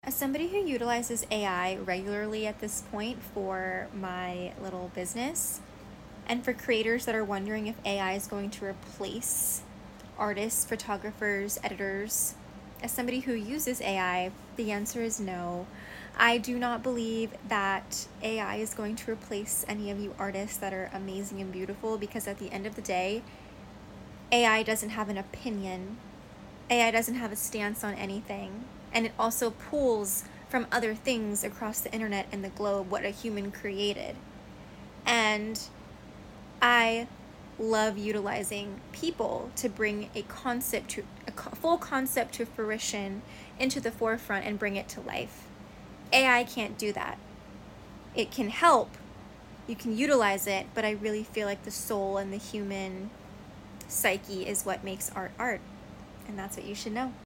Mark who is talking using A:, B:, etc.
A: As somebody who utilizes AI regularly at this point for my little business, and for creators that are wondering if AI is going to replace artists, photographers, editors, as somebody who uses AI, the answer is no. I do not believe that AI is going to replace any of you artists that are amazing and beautiful, because at the end of the day, AI doesn't have an opinion. AI doesn't have a stance on anything, and it also pulls from other things across the internet and the globe what a human created. And I love utilizing people to bring a full concept to fruition into the forefront and bring it to life. AI can't do that. It can help, you can utilize it, but I really feel like the soul and the human psyche is what makes art art, and that's what you should know.